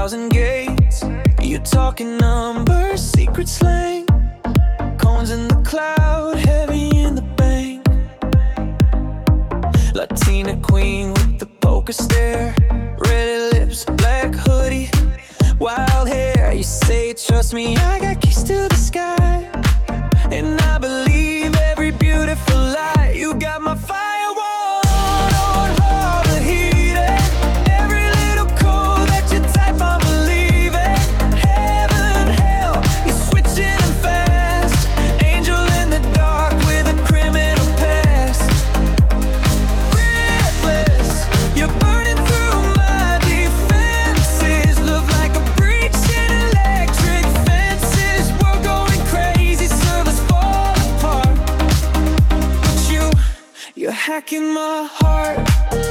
1,000 gates. You're talking numbers, secret slang. Cones in the cloud, heavy in the bank. Latina queen with the poker stare. Red lips, black hoodie, wild hair. You say trust me, I got keys to the sky. And I believe every beautiful lie. You got my firewall on overheated. Every little code that you type, I believe it. Heaven, hell, you're switching them fast. Angel in the dark with a criminal past. Reckless, you're burning through my defenses. Look like a breach in electric fences. We're going crazy, servers fall apart. But you're hacking my heart.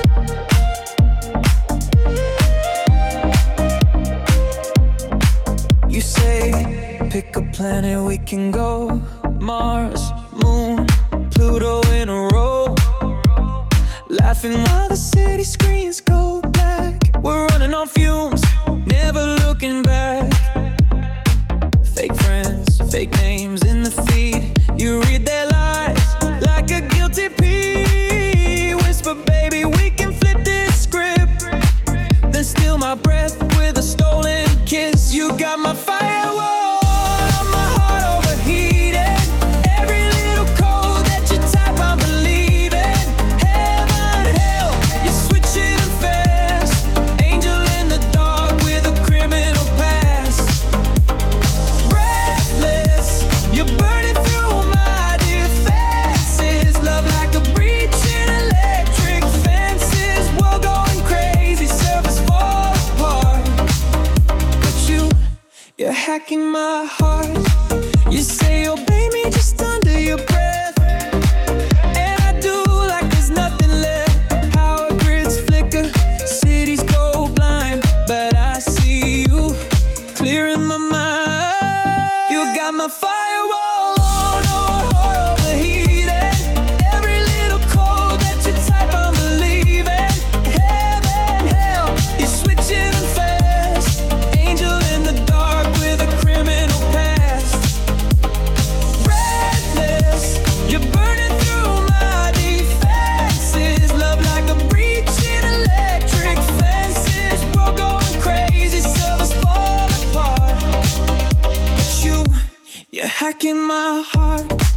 You say, pick a planet we can go. Mars, Moon, Pluto in a row. Laughing while the city screens go black. We're running on fumes, never looking back. Fake friends, fake names in the feed. You read their lies like a guilty plea. Whisper, baby, we can flip this script. Then steal my breath with a stolen kiss. You got my firewall on my heart overheated. Every little code that you type, I believe it. Heaven, hell, you're switching them fast. Angel in the dark with a criminal past. Breathless, you're burning through my defenses. Love like a breach in electric fences. We're going crazy, servers fall apart. But you're hacking my heart. You say, obey me just under your breath. And I do like there's nothing left. Power grids flicker, cities go blind. But I see you clear in my mind. You got my firewall on or overheated. Every little code that you type, I'm believing. Heaven, hell, you're switching them fast. Angel in the dark with a criminal past. Reckless, you're burning through my defenses. Love like a breach in electric fences. We're going crazy, servers fall apart. But you're hacking my heart.